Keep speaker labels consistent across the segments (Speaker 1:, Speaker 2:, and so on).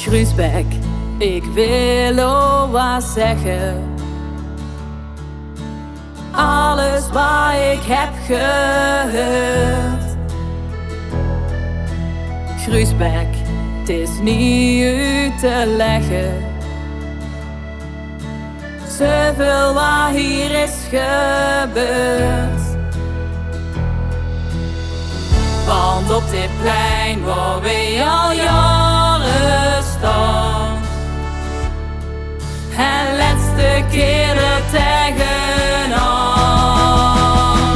Speaker 1: Groesbeek, ik wil wat zeggen. Alles wat ik heb gehoord. Groesbeek, het is niet uit te leggen. Zoveel wat hier is gebeurd. Want op dit plein waar we al jaren staan, en laatste keer er tegenaan.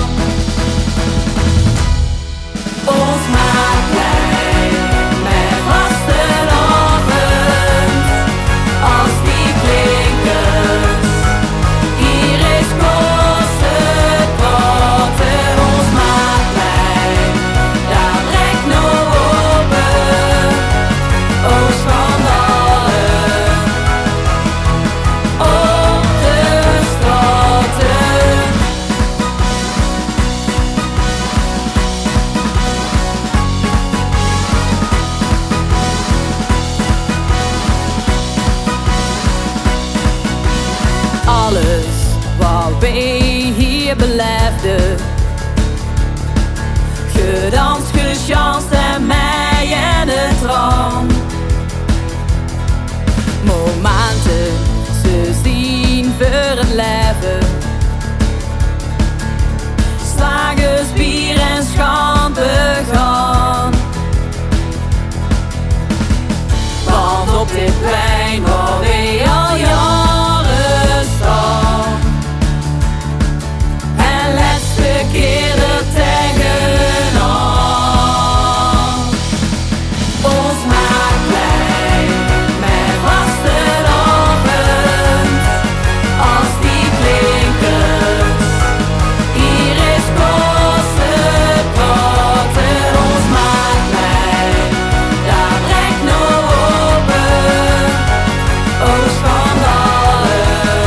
Speaker 1: Ons maatplein met vastenavond, als die klinkers, hier is kosten praten. Ons maatplein, daar breekt nou open, oh schandalen, op de straten. Alles wat wij hier beleefden, gedanst, gechanst en mij en het raam. Momenten, ze zien voor het leven. Slagers, bier en schande gaan. Want op dit plein waar we al jaren staan, en laatste keer er tegenaan. Ons maatplein met vastenavond, als die klinkers, hier is kosten praten. Ons maatplein, daar breekt nou open, oh schandalen,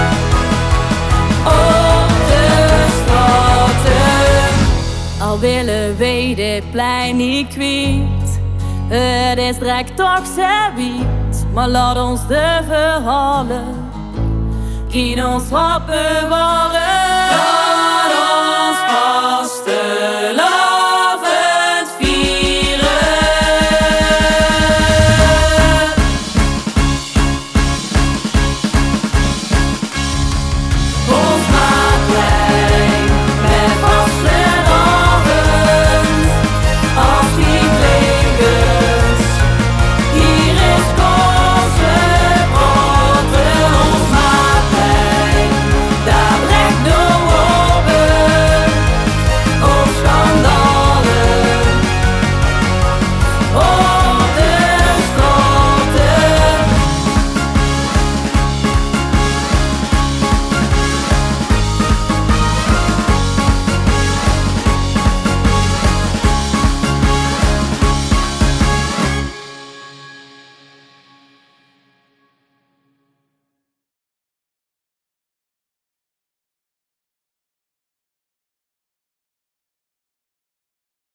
Speaker 1: op de straten. Al willen wij dit plein niet kwijt, het is direct toch zoiets. Maar laat ons de verhalen in ons hart bewaren.